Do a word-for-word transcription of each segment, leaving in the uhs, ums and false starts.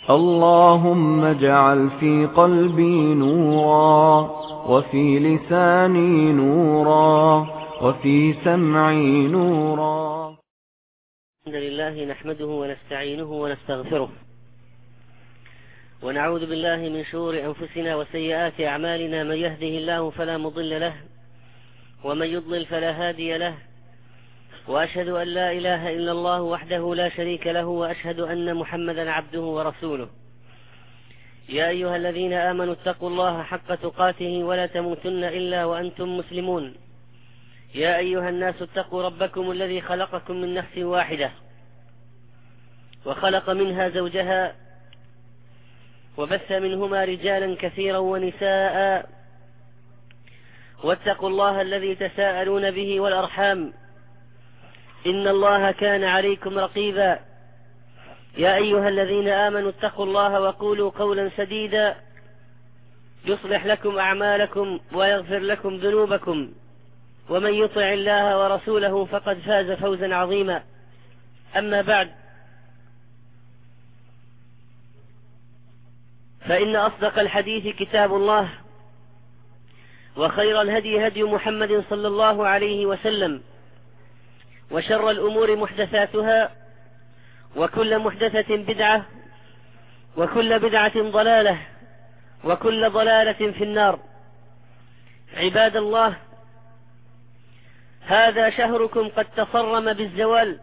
اللهم اجعل في قلبي نورا، وفي لساني نورا، وفي سمعي نورا. الحمد لله نحمده ونستعينه ونستغفره، ونعوذ بالله من شرور أنفسنا وسيئات أعمالنا. من يهده الله فلا مضل له، ومن يضلل فلا هادي له، وأشهد أن لا إله إلا الله وحده لا شريك له، وأشهد أن محمدا عبده ورسوله. يا أيها الذين آمنوا اتقوا الله حق تقاته ولا تموتن إلا وأنتم مسلمون. يا أيها الناس اتقوا ربكم الذي خلقكم من نفس واحدة، وخلق منها زوجها، وبث منهما رجالا كثيرا ونساء، واتقوا الله الذي تساءلون به والأرحام، إن الله كان عليكم رقيبا. يا أيها الذين آمنوا اتقوا الله وقولوا قولا سديدا يصلح لكم أعمالكم ويغفر لكم ذنوبكم، ومن يطع الله ورسوله فقد فاز فوزا عظيما. أما بعد، فإن أصدق الحديث كتاب الله، وخير الهدي هدي محمد صلى الله عليه وسلم، وشر الأمور محدثاتها، وكل محدثة بدعة، وكل بدعة ضلالة، وكل ضلالة في النار. عباد الله، هذا شهركم قد تصرم بالزوال،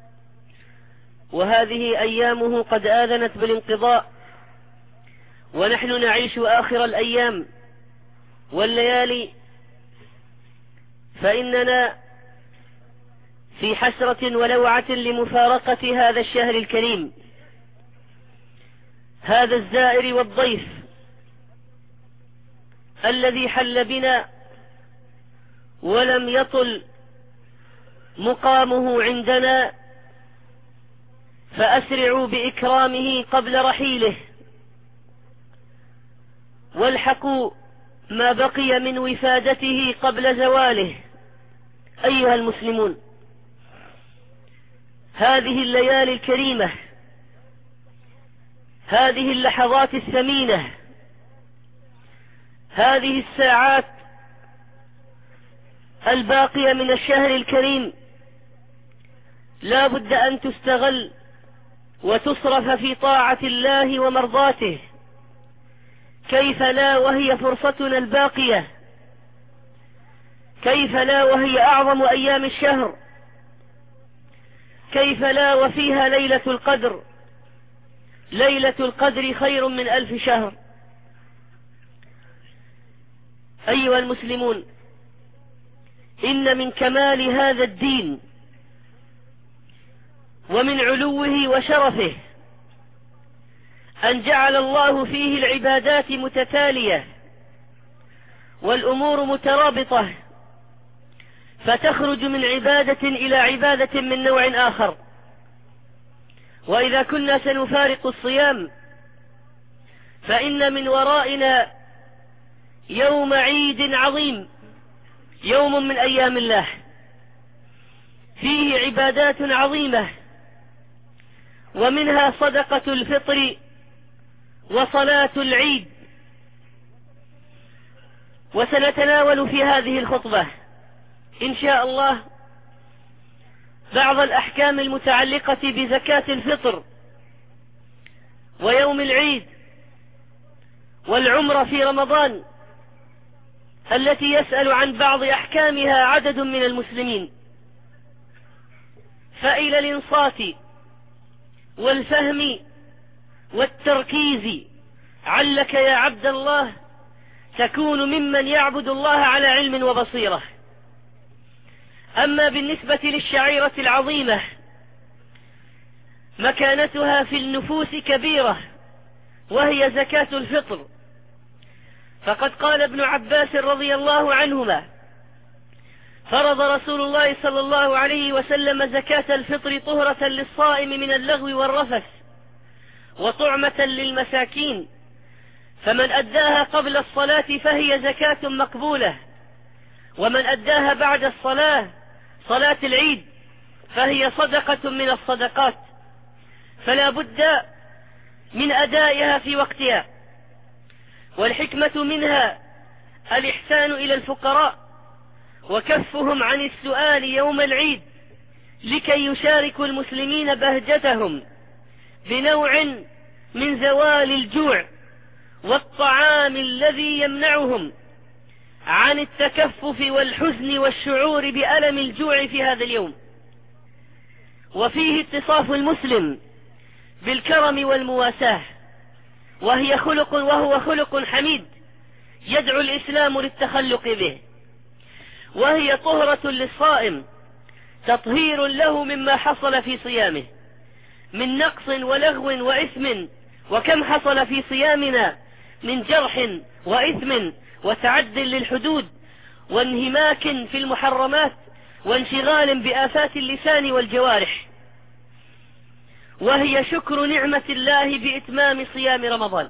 وهذه أيامه قد آذنت بالانقضاء، ونحن نعيش آخر الأيام والليالي، فإننا في حسرة ولوعة لمفارقة هذا الشهر الكريم، هذا الزائر والضيف الذي حل بنا ولم يطل مقامه عندنا، فأسرعوا بإكرامه قبل رحيله، والحقوا ما بقي من وفادته قبل زواله. أيها المسلمون، هذه الليالي الكريمة، هذه اللحظات الثمينة، هذه الساعات الباقية من الشهر الكريم لا بد أن تستغل وتصرف في طاعة الله ومرضاته. كيف لا وهي فرصتنا الباقية؟ كيف لا وهي أعظم أيام الشهر؟ كيف لا وفيها ليلة القدر؟ ليلة القدر خير من ألف شهر. أيها المسلمون، إن من كمال هذا الدين ومن علوه وشرفه أن جعل الله فيه العبادات متتالية والأمور مترابطة، فتخرج من عبادة إلى عبادة من نوع آخر. وإذا كنا سنفارق الصيام، فإن من ورائنا يوم عيد عظيم، يوم من أيام الله، فيه عبادات عظيمة، ومنها صدقة الفطر وصلاة العيد. وسنتناول في هذه الخطبة إن شاء الله بعض الأحكام المتعلقة بزكاة الفطر ويوم العيد والعمرة في رمضان، التي يسأل عن بعض أحكامها عدد من المسلمين. فإلى الإنصات والفهم والتركيز علك يا عبد الله تكون ممن يعبد الله على علم وبصيرة. أما بالنسبة للشعيرة العظيمة، مكانتها في النفوس كبيرة، وهي زكاة الفطر. فقد قال ابن عباس رضي الله عنهما: فرض رسول الله صلى الله عليه وسلم زكاة الفطر طهرة للصائم من اللغو والرفث، وطعمة للمساكين، فمن أداها قبل الصلاة فهي زكاة مقبولة، ومن أداها بعد الصلاة صلاة العيد فهي صدقة من الصدقات. فلا بد من أدائها في وقتها، والحكمة منها الإحسان إلى الفقراء وكفهم عن السؤال يوم العيد لكي يشاركوا المسلمين بهجتهم بنوع من زوال الجوع والطعام الذي يمنعهم عن التكفف والحزن والشعور بألم الجوع في هذا اليوم. وفيه اتصاف المسلم بالكرم والمواساة، وهي خلق وهو خلق حميد يدعو الإسلام للتخلق به، وهي طهرة للصائم تطهير له مما حصل في صيامه من نقص ولغو وإثم، وكم حصل في صيامنا من جرح وإثم وتعد للحدود وانهماك في المحرمات وانشغال بآفات اللسان والجوارح. وهي شكر نعمة الله بإتمام صيام رمضان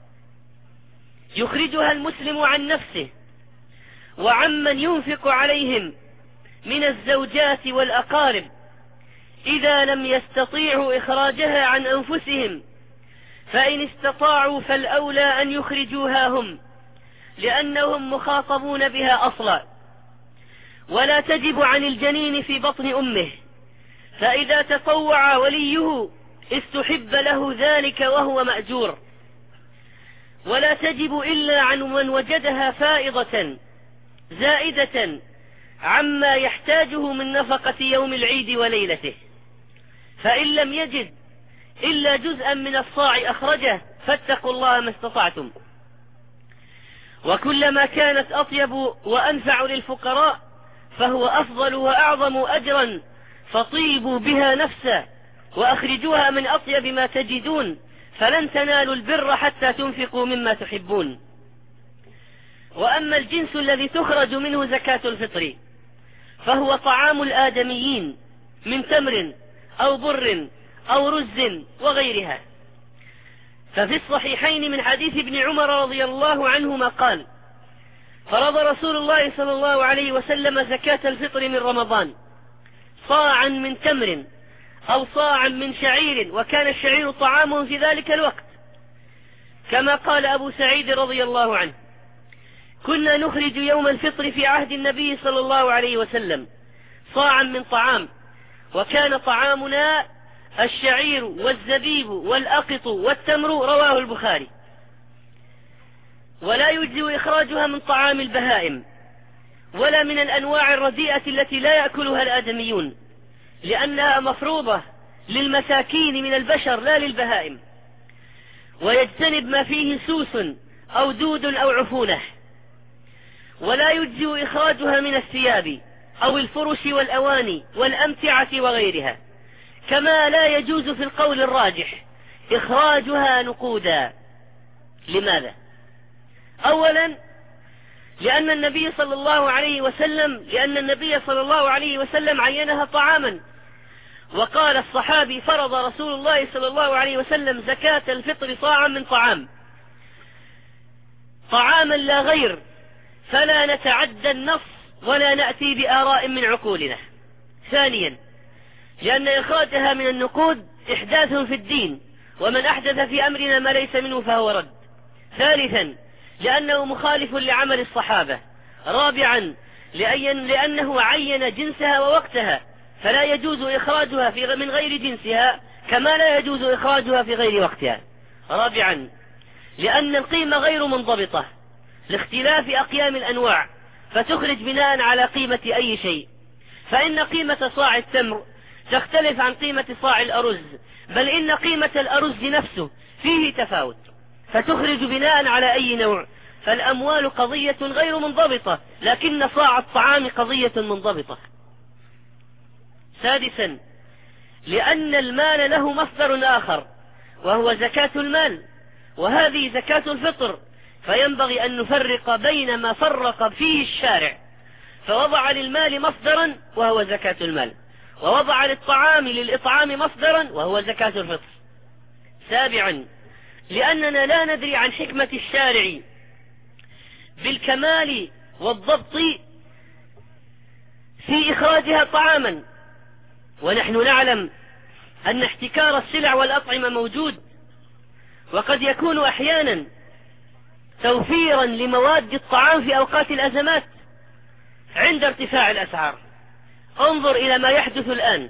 يخرجها المسلم عن نفسه وعمن ينفق عليهم من الزوجات والأقارب إذا لم يستطيعوا إخراجها عن أنفسهم، فإن استطاعوا فالأولى أن يخرجوها هم، لأنهم مخاطبون بها أصلا. ولا تجب عن الجنين في بطن أمه، فإذا تطوع وليه استحب له ذلك وهو مأجور. ولا تجب إلا عن من وجدها فائضة زائدة عما يحتاجه من نفقة يوم العيد وليلته، فإن لم يجد إلا جزءا من الصاع أخرجه، فاتقوا الله ما استطعتم. وكلما كانت أطيب وأنفع للفقراء فهو أفضل وأعظم أجرا، فطيبوا بها نفسا وأخرجوها من أطيب ما تجدون، فلن تنالوا البر حتى تنفقوا مما تحبون. وأما الجنس الذي تخرج منه زكاة الفطر فهو طعام الآدميين من تمر أو بر أو رز وغيرها. ففي الصحيحين من حديث ابن عمر رضي الله عنهما قال: فرض رسول الله صلى الله عليه وسلم زكاة الفطر من رمضان صاعا من تمر أو صاعا من شعير، وكان الشعير طعام في ذلك الوقت، كما قال أبو سعيد رضي الله عنه: كنا نخرج يوم الفطر في عهد النبي صلى الله عليه وسلم صاعا من طعام، وكان طعامنا الشعير والزبيب والأقط والتمر، رواه البخاري. ولا يجزئ إخراجها من طعام البهائم ولا من الأنواع الرديئة التي لا يأكلها الآدميون، لأنها مفروضة للمساكين من البشر لا للبهائم. ويجتنب ما فيه سوس أو دود أو عفونة. ولا يجزئ إخراجها من الثياب أو الفرش والأواني والأمتعة وغيرها، كما لا يجوز في القول الراجح إخراجها نقودا. لماذا؟ أولا لأن النبي صلى الله عليه وسلم لأن النبي صلى الله عليه وسلم عينها طعاما، وقال الصحابي: فرض رسول الله صلى الله عليه وسلم زكاة الفطر صاعا من طعام، طعاما لا غير، فلا نتعدى النص ولا نأتي بآراء من عقولنا. ثانيا لأن إخراجها من النقود إحداث في الدين، ومن أحدث في أمرنا ما ليس منه فهو رد. ثالثا لأنه مخالف لعمل الصحابة. رابعا لأنه عين جنسها ووقتها، فلا يجوز إخراجها في من غير جنسها، كما لا يجوز إخراجها في غير وقتها. رابعا لأن القيمة غير منضبطة لاختلاف أقيام الأنواع، فتخرج بناء على قيمة أي شيء، فإن قيمة صاع التمر تختلف عن قيمة صاع الأرز، بل إن قيمة الأرز نفسه فيه تفاوت، فتخرج بناء على أي نوع. فالأموال قضية غير منضبطة، لكن صاع الطعام قضية منضبطة. سادسا لأن المال له مصدر آخر وهو زكاة المال، وهذه زكاة الفطر، فينبغي أن نفرق بين ما فرق فيه الشارع، فوضع للمال مصدرا وهو زكاة المال، ووضع للطعام للإطعام مصدرا وهو زكاة الفطر. سابعا لأننا لا ندري عن حكمة الشارع بالكمال والضبط في إخراجها طعاما، ونحن نعلم أن احتكار السلع والأطعمة موجود، وقد يكون أحيانا توفيرا لمواد الطعام في أوقات الأزمات عند ارتفاع الأسعار. انظر إلى ما يحدث الآن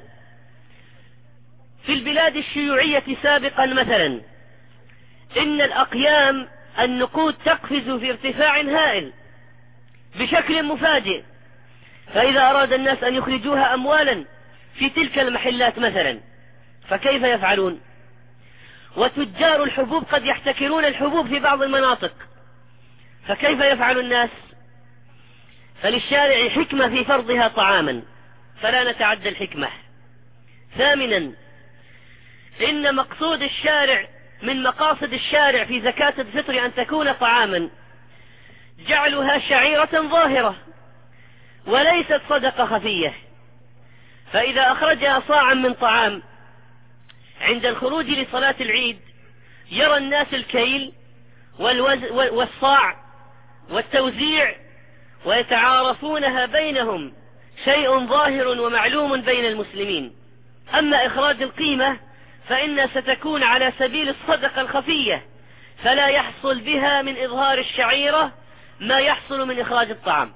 في البلاد الشيوعية سابقا مثلا، إن الأقيام النقود تقفز في ارتفاع هائل بشكل مفاجئ، فإذا أراد الناس أن يخرجوها أموالا في تلك المحلات مثلا فكيف يفعلون؟ وتجار الحبوب قد يحتكرون الحبوب في بعض المناطق، فكيف يفعل الناس؟ فللشارع حكمة في فرضها طعاما، فلا نتعدى الحكمة. ثامنا، إن مقصود الشارع من مقاصد الشارع في زكاة الفطر أن تكون طعاما، جعلها شعيرة ظاهرة وليست صدقة خفية. فإذا أخرجها صاعا من طعام عند الخروج لصلاة العيد يرى الناس الكيل والصاع والتوزيع ويتعارفونها بينهم، شيء ظاهر ومعلوم بين المسلمين. أما إخراج القيمة فإنها ستكون على سبيل الصدقة الخفية، فلا يحصل بها من إظهار الشعيرة ما يحصل من إخراج الطعام.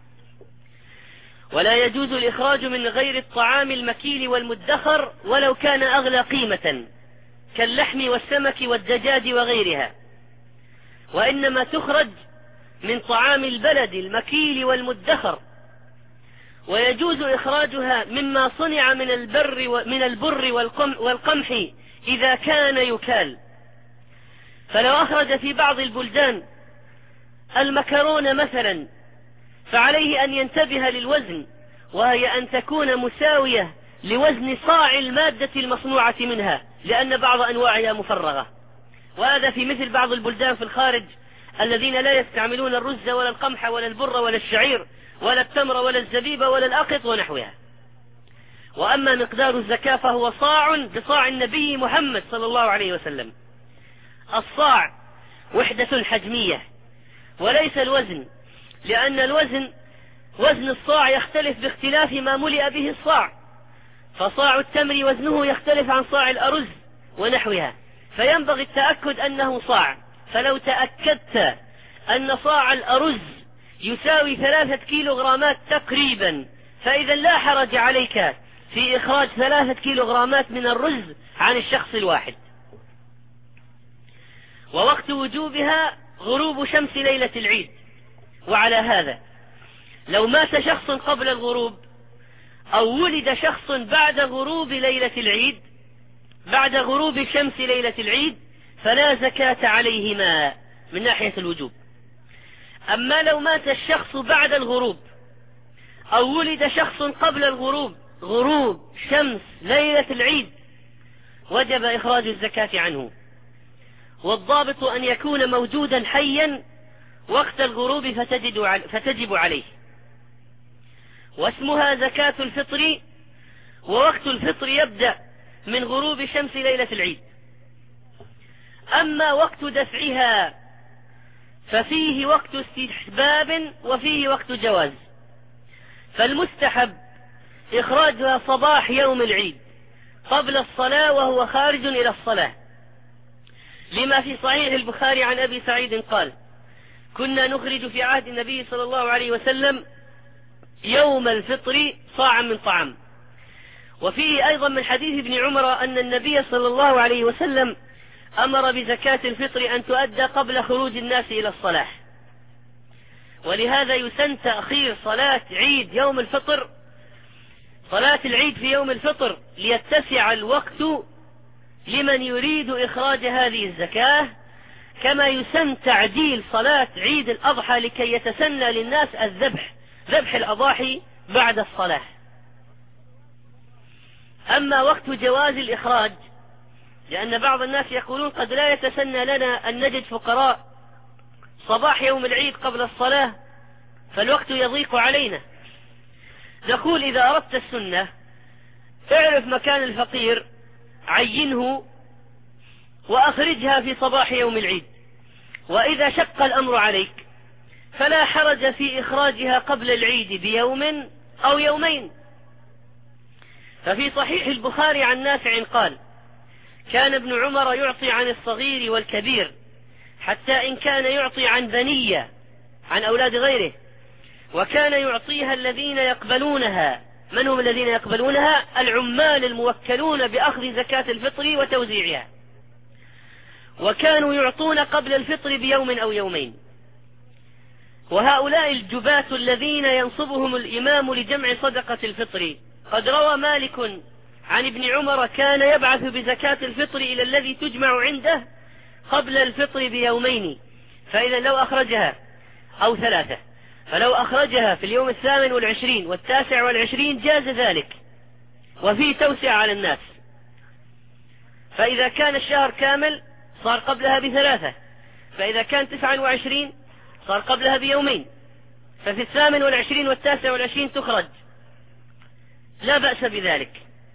ولا يجوز الإخراج من غير الطعام المكيل والمدخر ولو كان أغلى قيمة كاللحم والسمك والدجاج وغيرها، وإنما تخرج من طعام البلد المكيل والمدخر. ويجوز إخراجها مما صنع من البر من البر والقمح إذا كان يكال. فلو أخرج في بعض البلدان المكرونة مثلا فعليه أن ينتبه للوزن، وهي أن تكون مساوية لوزن صاع المادة المصنوعة منها، لأن بعض أنواعها مفرغة. وهذا في مثل بعض البلدان في الخارج الذين لا يستعملون الرز ولا القمح ولا البر ولا الشعير ولا التمر ولا الزبيب ولا الأقط ونحوها. وأما مقدار الزكاة فهو صاع بصاع النبي محمد صلى الله عليه وسلم. الصاع وحدة حجمية وليس الوزن، لأن الوزن وزن الصاع يختلف باختلاف ما ملئ به الصاع، فصاع التمر وزنه يختلف عن صاع الأرز ونحوها، فينبغي التأكد أنه صاع. فلو تأكدت أن صاع الأرز يساوي ثلاثة كيلوغرامات تقريبا، فإذا لا حرج عليك في إخراج ثلاثة كيلوغرامات من الرز عن الشخص الواحد. ووقت وجوبها غروب شمس ليلة العيد. وعلى هذا لو مات شخص قبل الغروب أو ولد شخص بعد غروب ليلة العيد بعد غروب شمس ليلة العيد فلا زكاة عليهما من ناحية الوجوب. أما لو مات الشخص بعد الغروب أو ولد شخص قبل الغروب غروب شمس ليلة العيد وجب إخراج الزكاة عنه، والضابط أن يكون موجودا حيا وقت الغروب فتجب عليه، واسمها زكاة الفطر. ووقت الفطر يبدأ من غروب شمس ليلة العيد. أما وقت دفعها ففيه وقت استحباب وفيه وقت جواز. فالمستحب إخراجها صباح يوم العيد قبل الصلاة وهو خارج إلى الصلاة، لما في صحيح البخاري عن أبي سعيد قال: كنا نخرج في عهد النبي صلى الله عليه وسلم يوم الفطر صاعا من طعام. وفيه أيضا من حديث ابن عمر أن النبي صلى الله عليه وسلم أمر بزكاة الفطر أن تؤدى قبل خروج الناس إلى الصلاة. ولهذا يسن تأخير صلاة عيد يوم الفطر صلاة العيد في يوم الفطر ليتسع الوقت لمن يريد إخراج هذه الزكاة، كما يسن تعديل صلاة عيد الأضحى لكي يتسنى للناس الذبح ذبح الأضاحي بعد الصلاة. أما وقت جواز الإخراج، لأن بعض الناس يقولون قد لا يتسنى لنا أن نجد فقراء صباح يوم العيد قبل الصلاة فالوقت يضيق علينا، نقول: إذا أردت السنة اعرف مكان الفقير، عينه وأخرجها في صباح يوم العيد. وإذا شق الأمر عليك فلا حرج في إخراجها قبل العيد بيوم أو يومين. ففي صحيح البخاري عن نافع قال: كان ابن عمر يعطي عن الصغير والكبير، حتى إن كان يعطي عن بنية عن أولاد غيره، وكان يعطيها الذين يقبلونها. من هم الذين يقبلونها؟ العمال الموكلون بأخذ زكاة الفطر وتوزيعها، وكانوا يعطون قبل الفطر بيوم أو يومين. وهؤلاء الجباة الذين ينصبهم الإمام لجمع صدقة الفطر، قد روى مالك عن ابن عمر كان يبعث بزكاة الفطر إلى الذي تجمع عنده قبل الفطر بيومين، فإذا لو أخرجها أو ثلاثة، فلو أخرجها في اليوم الثامن والعشرين والتاسع والعشرين جاز ذلك، وفيه توسع على الناس. فإذا كان الشهر كامل صار قبلها بثلاثة، فإذا كان تسعا وعشرين صار قبلها بيومين، ففي الثامن والعشرين والتاسع والعشرين تخرج، لا بأس بذلك.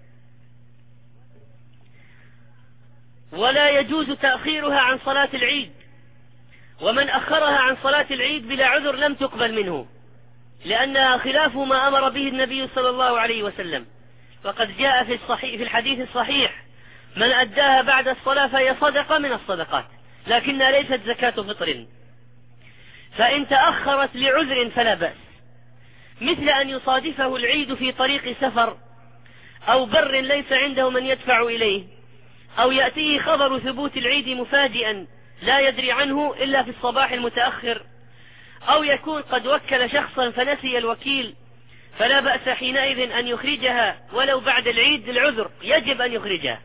ولا يجوز تأخيرها عن صلاة العيد، ومن أخرها عن صلاة العيد بلا عذر لم تقبل منه، لأنها خلاف ما أمر به النبي صلى الله عليه وسلم. وقد جاء في الصحيح في الحديث الصحيح: من أداها بعد الصلاة فهي صدقة من الصدقات، لكنها ليست زكاة فطر. فإن تأخرت لعذر فلا بأس، مثل أن يصادفه العيد في طريق سفر، أو بر ليس عنده من يدفع إليه، أو يأتيه خبر ثبوت العيد مفاجئا لا يدري عنه إلا في الصباح المتأخر، أو يكون قد وكل شخصا فنسي الوكيل، فلا بأس حينئذ أن يخرجها ولو بعد العيد للعذر، يجب أن يخرجها.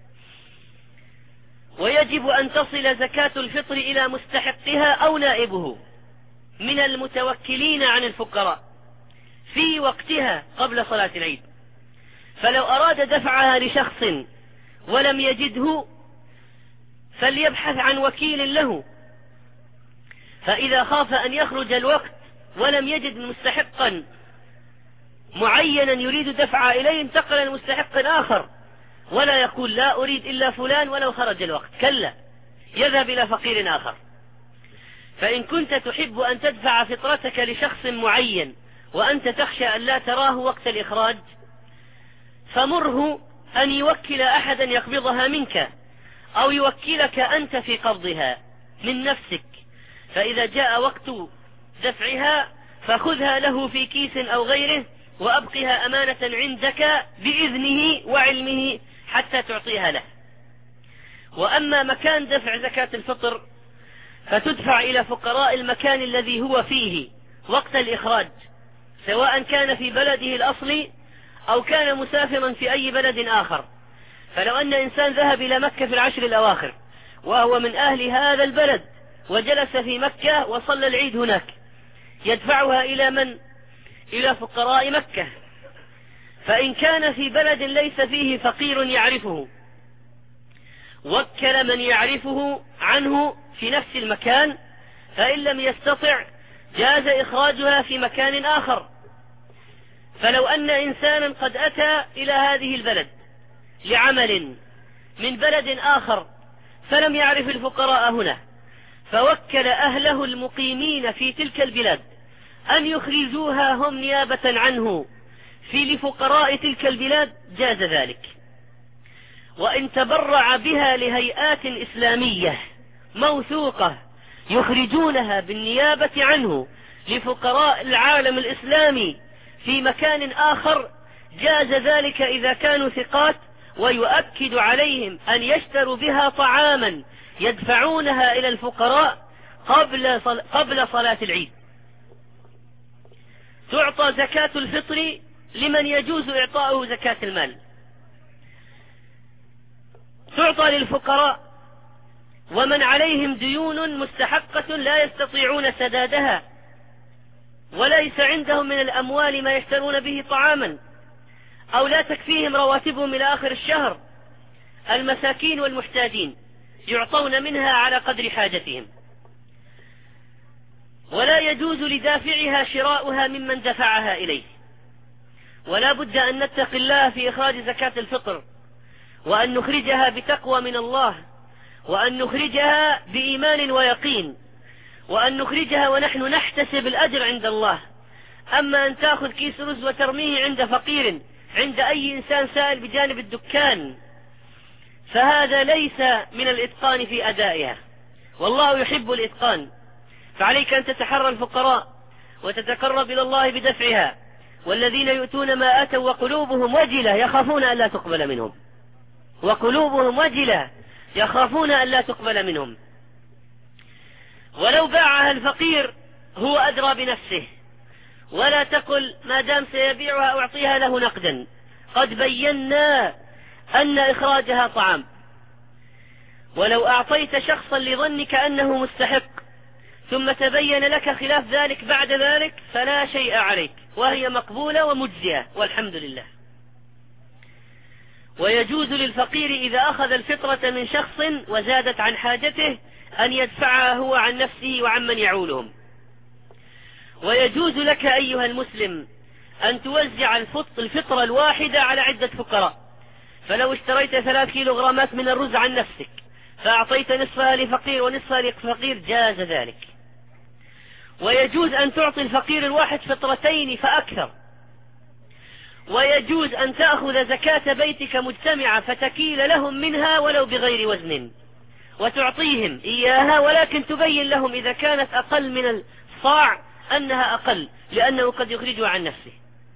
ويجب أن تصل زكاة الفطر إلى مستحقها أو نائبه من المتوكلين عن الفقراء في وقتها قبل صلاة العيد. فلو أراد دفعها لشخص ولم يجده فليبحث عن وكيل له، فإذا خاف أن يخرج الوقت ولم يجد مستحقا معينا يريد دفع إليه انتقل المستحق آخر، ولا يقول لا أريد إلا فلان ولو خرج الوقت، كلا، يذهب إلى فقير آخر. فإن كنت تحب أن تدفع فطرتك لشخص معين وأنت تخشى أن لا تراه وقت الإخراج، فمره أن يوكل أحدا يقبضها منك، أو يوكلك أنت في قبضها من نفسك، فإذا جاء وقت دفعها فخذها له في كيس أو غيره، وأبقها أمانة عندك بإذنه وعلمه حتى تعطيها له. وأما مكان دفع زكاة الفطر فتدفع إلى فقراء المكان الذي هو فيه وقت الإخراج، سواء كان في بلده الأصلي أو كان مسافرا في أي بلد آخر. فلو أن إنسان ذهب إلى مكة في العشر الأواخر وهو من أهل هذا البلد وجلس في مكة وصلى العيد هناك، يدفعها إلى من؟ إلى فقراء مكة. فإن كان في بلد ليس فيه فقير يعرفه وكل من يعرفه عنه في نفس المكان، فإن لم يستطع جاز إخراجها في مكان آخر. فلو أن إنسانا قد أتى إلى هذه البلد لعمل من بلد آخر فلم يعرف الفقراء هنا، فوكل أهله المقيمين في تلك البلاد أن يخرجوها هم نيابة عنه في لفقراء تلك البلاد، جاز ذلك. وإن تبرع بها لهيئات إسلامية موثوقة يخرجونها بالنيابة عنه لفقراء العالم الإسلامي في مكان آخر، جاز ذلك إذا كانوا ثقات، ويؤكد عليهم أن يشتروا بها طعاما يدفعونها إلى الفقراء قبل صل... قبل صلاة العيد. تعطى زكاة الفطر لمن يجوز إعطاؤه زكاة المال، تعطى للفقراء ومن عليهم ديون مستحقة لا يستطيعون سدادها وليس عندهم من الأموال ما يشترون به طعاما، أو لا تكفيهم رواتبهم إلى آخر الشهر. المساكين والمحتاجين يعطون منها على قدر حاجتهم. ولا يجوز لدافعها شراؤها ممن دفعها إليه. ولا بد أن نتقي الله في إخراج زكاة الفطر، وأن نخرجها بتقوى من الله، وأن نخرجها بإيمان ويقين، وأن نخرجها ونحن نحتسب الأجر عند الله. أما أن تأخذ كيس رز وترميه عند فقير، عند أي إنسان سائل بجانب الدكان، فهذا ليس من الإتقان في أدائها، والله يحب الإتقان. فعليك أن تتحرى الفقراء وتتقرب إلى الله بدفعها، والذين يؤتون ما آتوا وقلوبهم وجلة يخافون أن لا تقبل منهم، وقلوبهم وجلة يخافون أن لا تقبل منهم. ولو باعها الفقير هو أدرى بنفسه، ولا تقل ما دام سيبيعها أعطيها له نقدا، قد بينا أن إخراجها طعام. ولو أعطيت شخصا لظنك أنه مستحق ثم تبين لك خلاف ذلك بعد ذلك فلا شيء عليك، وهي مقبولة ومجزية والحمد لله. ويجوز للفقير إذا أخذ الفطرة من شخص وزادت عن حاجته أن يدفعها هو عن نفسه وعن من يعولهم. ويجوز لك أيها المسلم أن توزع الفطرة الواحدة على عدة فقراء، فلو اشتريت ثلاث كيلوغرامات من الرز عن نفسك فأعطيت نصفها لفقير ونصفها لفقير جاز ذلك. ويجوز أن تعطي الفقير الواحد فطرتين فأكثر. ويجوز أن تأخذ زكاة بيتك مجتمعة فتكيل لهم منها ولو بغير وزن وتعطيهم إياها، ولكن تبين لهم إذا كانت أقل من الصاع أنها أقل، لأنه قد يخرجها عن نفسه.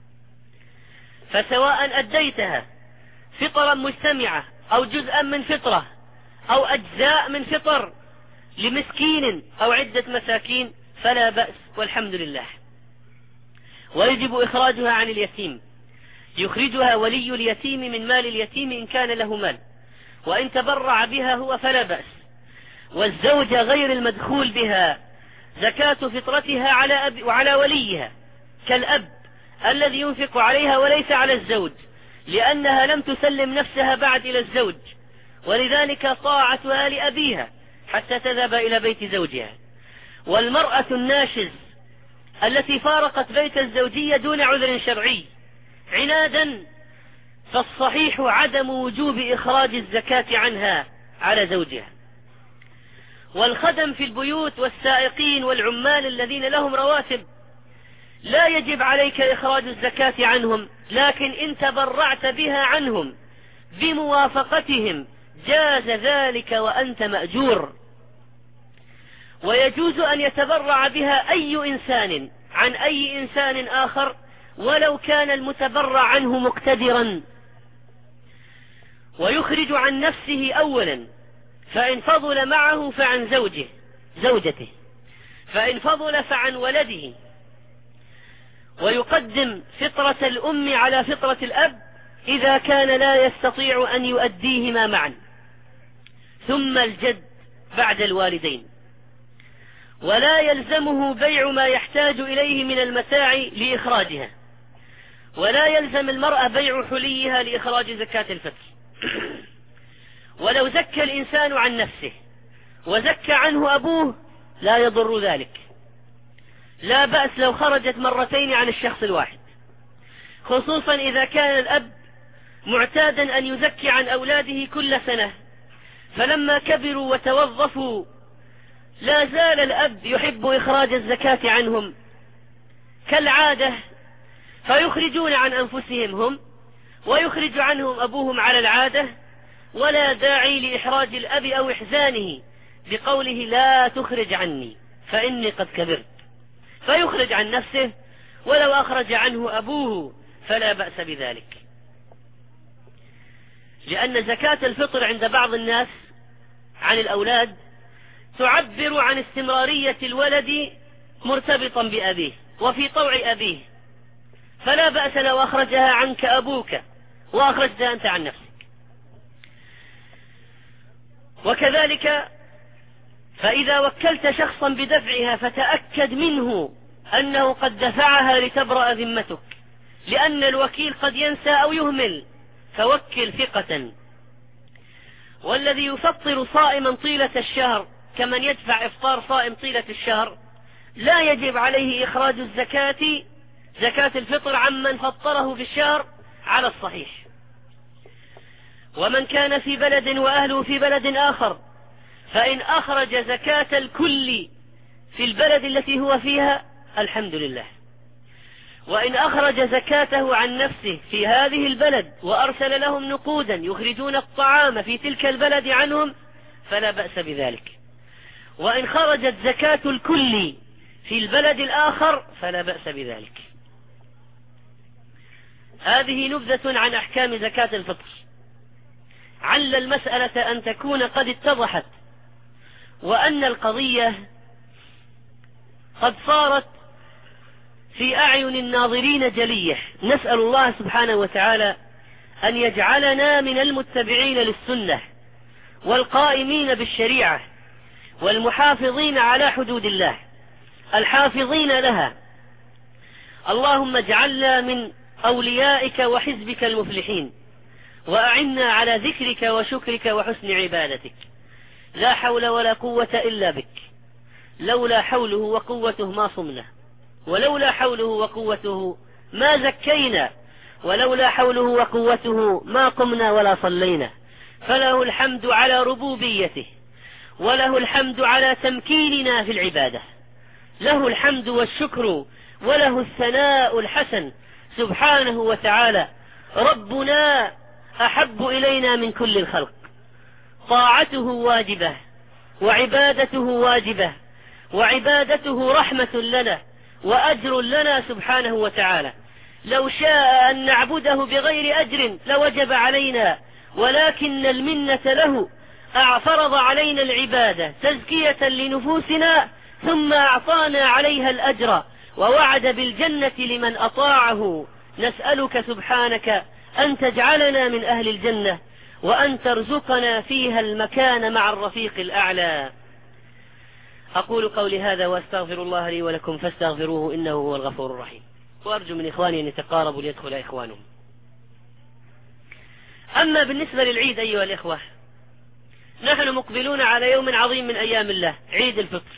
فسواء أديتها فطرا مجتمعة أو جزءا من فطرة أو أجزاء من فطر لمسكين أو عدة مساكين فلا بأس والحمد لله. ويجب إخراجها عن اليتيم، يخرجها ولي اليتيم من مال اليتيم إن كان له مال، وإن تبرع بها هو فلا بأس. والزوجة غير المدخول بها زكاة فطرتها على أب وعلى وليها كالأب الذي ينفق عليها وليس على الزوج، لأنها لم تسلم نفسها بعد إلى الزوج، ولذلك طاعتها لأبيها حتى تذهب إلى بيت زوجها. والمرأة الناشز التي فارقت بيت الزوجية دون عذر شرعي عنادا فالصحيح عدم وجوب إخراج الزكاة عنها على زوجها. والخدم في البيوت والسائقين والعمال الذين لهم رواتب لا يجب عليك إخراج الزكاة عنهم، لكن إن تبرعت بها عنهم بموافقتهم جاز ذلك وأنت مأجور. ويجوز أن يتبرع بها أي إنسان عن أي إنسان آخر ولو كان المتبرع عنه مقتدرا، ويخرج عن نفسه أولا، فإن فضل معه فعن زوجه زوجته، فإن فضل فعن ولده. ويقدم فطرة الأم على فطرة الأب إذا كان لا يستطيع أن يؤديهما معا، ثم الجد بعد الوالدين. ولا يلزمه بيع ما يحتاج إليه من المتاع لإخراجها، ولا يلزم المرأة بيع حليها لإخراج زكاة الفطر. ولو زكى الإنسان عن نفسه وزكى عنه أبوه لا يضر ذلك، لا بأس لو خرجت مرتين عن الشخص الواحد، خصوصا إذا كان الأب معتادا أن يزكي عن أولاده كل سنة، فلما كبروا وتوظفوا لا زال الأب يحب إخراج الزكاة عنهم كالعادة، فيخرجون عن أنفسهم هم ويخرج عنهم أبوهم على العادة، ولا داعي لإحراج الأب أو إحزانه بقوله لا تخرج عني فإني قد كبرت، فيخرج عن نفسه، ولو أخرج عنه أبوه فلا بأس بذلك. لأن زكاة الفطر عند بعض الناس عن الأولاد تعبر عن استمرارية الولد مرتبطا بأبيه وفي طوع أبيه، فلا بأس لو أخرجها عنك أبوك وأخرجتها أنت عن نفسك. وكذلك فإذا وكلت شخصا بدفعها فتأكد منه أنه قد دفعها لتبرأ ذمتك، لأن الوكيل قد ينسى أو يهمل، فوكل ثقة. والذي يفطر صائما طيلة الشهر كمن يدفع إفطار صائم طيلة الشهر لا يجب عليه إخراج الزكاة زكاة الفطر عمن فطره في الشهر على الصحيح. ومن كان في بلد وأهله في بلد آخر فإن أخرج زكاة الكل في البلد التي هو فيها الحمد لله. وإن أخرج زكاته عن نفسه في هذه البلد وأرسل لهم نقودا يخرجون الطعام في تلك البلد عنهم فلا بأس بذلك. وإن خرجت زكاة الكل في البلد الآخر فلا بأس بذلك. هذه نبذة عن أحكام زكاة الفطر، عل المسألة أن تكون قد اتضحت، وأن القضية قد صارت في أعين الناظرين جلية. نسأل الله سبحانه وتعالى أن يجعلنا من المتبعين للسنة والقائمين بالشريعة والمحافظين على حدود الله الحافظين لها. اللهم اجعلنا من أوليائك وحزبك المفلحين، وأعنا على ذكرك وشكرك وحسن عبادتك. لا حول ولا قوة إلا بك، لولا حوله وقوته ما صمنا، ولولا حوله وقوته ما زكينا، ولولا حوله وقوته ما قمنا ولا صلينا. فله الحمد على ربوبيته، وله الحمد على تمكيننا في العبادة، له الحمد والشكر وله الثناء الحسن سبحانه وتعالى. ربنا أحب إلينا من كل الخلق، طاعته واجبة وعبادته واجبة، وعبادته رحمة لنا وأجر لنا سبحانه وتعالى. لو شاء أن نعبده بغير أجر لوجب علينا، ولكن المنة له فرض علينا العبادة تزكية لنفوسنا، ثم أعطانا عليها الأجر ووعد بالجنة لمن أطاعه. نسألك سبحانك أن تجعلنا من أهل الجنة، وأن ترزقنا فيها المكان مع الرفيق الأعلى. أقول قولي هذا وأستغفر الله لي ولكم فاستغفروه إنه هو الغفور الرحيم. وأرجو من إخواني أن يتقاربوا ليدخل إخوانهم. أما بالنسبة للعيد أيها الإخوة، نحن مقبلون على يوم عظيم من أيام الله، عيد الفطر،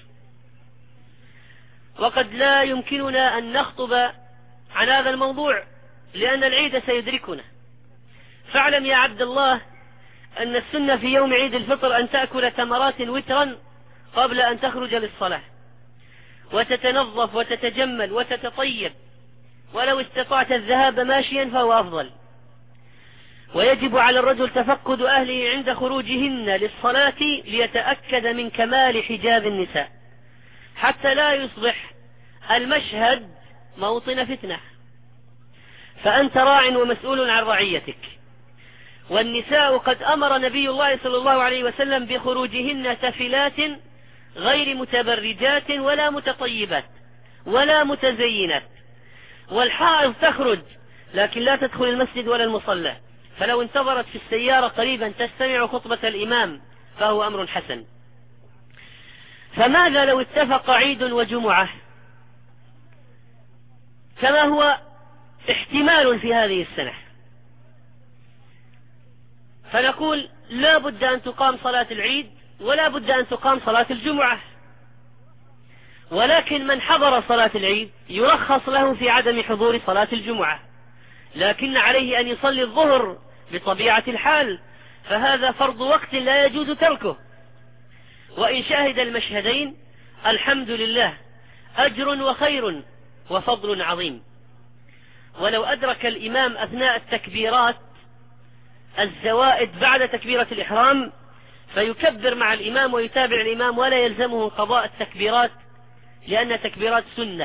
وقد لا يمكننا أن نخطب عن هذا الموضوع لأن العيد سيدركنا. فاعلم يا عبد الله أن السنة في يوم عيد الفطر أن تأكل تمرات وترا قبل أن تخرج للصلاة، وتتنظف وتتجمل وتتطيب، ولو استطعت الذهاب ماشيا فهو أفضل. ويجب على الرجل تفقد أهله عند خروجهن للصلاة ليتأكد من كمال حجاب النساء، حتى لا يصبح المشهد موطن فتنة. فأنت راع ومسؤول عن رعيتك. والنساء قد أمر نبي الله صلى الله عليه وسلم بخروجهن سفلات غير متبرجات ولا متطيبات ولا متزينات. والحائض تخرج لكن لا تدخل المسجد ولا المصلى، فلو انتظرت في السيارة قريبا تستمع خطبة الإمام فهو أمر حسن. فماذا لو اتفق عيد وجمعة كما هو احتمال في هذه السنة؟ فنقول لا بد أن تقام صلاة العيد ولا بد أن تقام صلاة الجمعة، ولكن من حضر صلاة العيد يرخص له في عدم حضور صلاة الجمعة، لكن عليه أن يصلي الظهر بطبيعة الحال، فهذا فرض وقت لا يجوز تركه. وإن شاهد المشهدين الحمد لله، أجر وخير وفضل عظيم. ولو أدرك الإمام أثناء التكبيرات الزوائد بعد تكبيرة الإحرام فيكبر مع الإمام ويتابع الإمام، ولا يلزمه قضاء التكبيرات لأن تكبيرات سنة.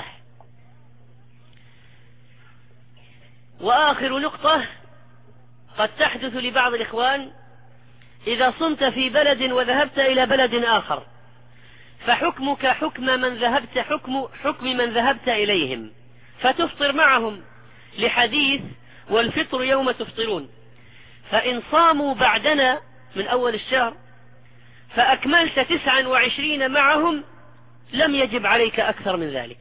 وآخر نقطة قد تحدث لبعض الإخوان: إذا صمت في بلد وذهبت إلى بلد آخر فحكمك حكم من ذهبت حكم حكم من ذهبت إليهم، فتفطر معهم لحديث والفطر يوم تفطرون. فإن صاموا بعدنا من أول الشهر فأكملت تسعا وعشرين معهم لم يجب عليك أكثر من ذلك.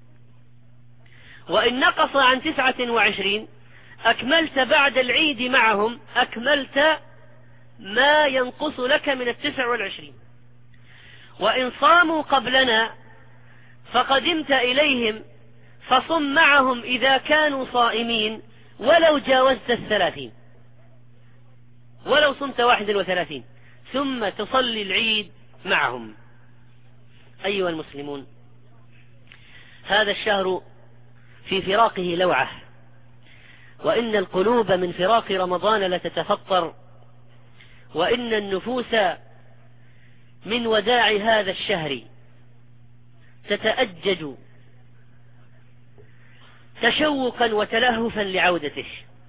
وإن نقص عن تسعة وعشرين أكملت بعد العيد معهم، أكملت ما ينقص لك من التسع والعشرين. وإن صاموا قبلنا فقدمت إليهم فصم معهم إذا كانوا صائمين ولو جاوزت الثلاثين، ولو صمت واحد وثلاثين، ثم تصلي العيد معهم. أيها المسلمون، هذا الشهر في فراقه لوعة، وإن القلوب من فراق رمضان لتتفطر، وإن النفوس من وداع هذا الشهر تتأجج تشوقا وتلهفا لعودته.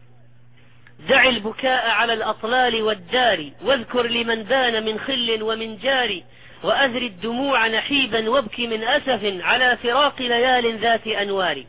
دع البكاء على الأطلال والدار، واذكر لمن بان من خل ومن جار، وأذر الدموع نحيبا وابكي من أسف على فراق ليال ذات أنوار.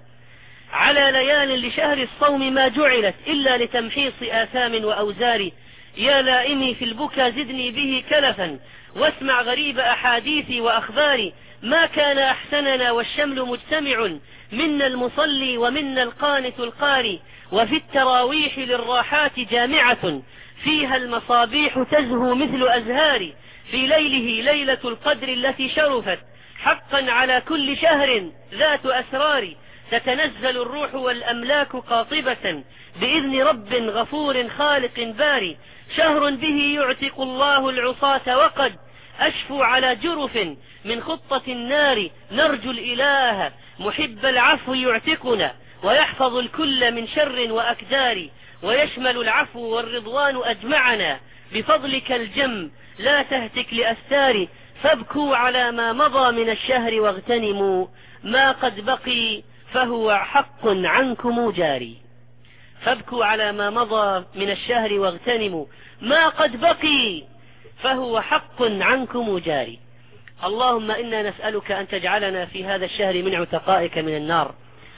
على ليال لشهر الصوم ما جعلت إلا لتمحيص آثام وأوزار. يا لائمي في البكا زدني به كلفا، واسمع غريب أحاديثي وأخباري. ما كان أحسننا والشمل مجتمع، منا المصلي ومنا القانت القاري. وفي التراويح للراحات جامعة، فيها المصابيح تزهو مثل أزهار. في ليله ليلة القدر التي شرفت، حقا على كل شهر ذات أسرار. تتنزل الروح والأملاك قاطبة بإذن رب غفور خالق باري. شهر به يعتق الله العصاة، وقد أشفوا على جرف من خطة النار. نرجو الإله محب العفو يعتقنا، ويحفظ الكل من شر وأكدار. ويشمل العفو والرضوان أجمعنا، بفضلك الجم لا تهتك لأستار. فابكوا على ما مضى من الشهر، واغتنموا ما قد بقي فهو حق عنكم جاري. فابكوا على ما مضى من الشهر، واغتنموا ما قد بقي فهو حق عنكم جاري. اللهم إنا نسألك أن تجعلنا في هذا الشهر من عتقائك من النار.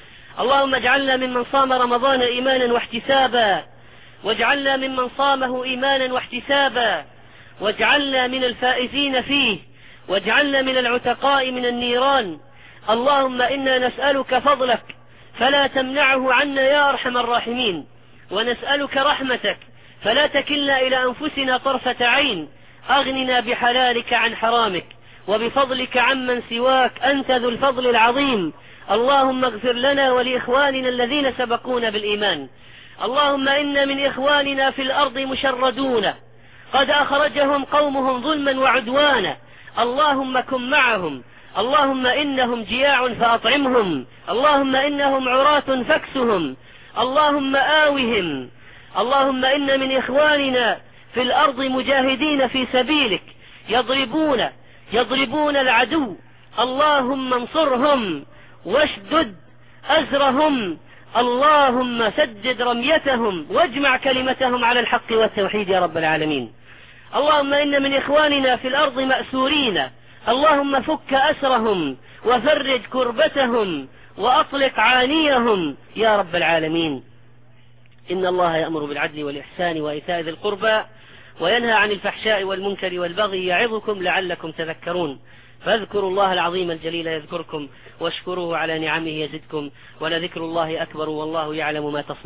اللهم اجعلنا ممن صام رمضان إيمانا واحتسابا، واجعلنا ممن صامه إيمانا واحتسابا، واجعلنا من الفائزين فيه، واجعلنا من العتقاء من النيران. اللهم إنا نسألك فضلك فلا تمنعه عنا يا أرحم الراحمين، ونسألك رحمتك فلا تكلنا إلى أنفسنا طرفة عين. أغننا بحلالك عن حرامك، وبفضلك عمن سواك، أنت ذو الفضل العظيم. اللهم اغفر لنا ولإخواننا الذين سبقونا بالإيمان. اللهم إن من إخواننا في الأرض مشردون، قد أخرجهم قومهم ظلما وعدوانا. اللهم كن معهم. اللهم إنهم جياع فأطعمهم. اللهم إنهم عراة فاكسهم. اللهم آوهم. اللهم إن من إخواننا في الأرض مجاهدين في سبيلك، يضربون يضربون العدو. اللهم انصرهم واشدد أزرهم. اللهم سدد رميتهم، واجمع كلمتهم على الحق والتوحيد يا رب العالمين. اللهم إن من إخواننا في الأرض مأسورين، اللهم فك أسرهم وفرج كربتهم وأطلق عانيهم يا رب العالمين. إن الله يأمر بالعدل والإحسان وإيتاء ذي القربى، وينهى عن الفحشاء والمنكر والبغي، يعظكم لعلكم تذكرون. فاذكروا الله العظيم الجليل يذكركم، واشكروه على نعمه يزدكم، ولذكر الله أكبر والله يعلم ما تصنعون.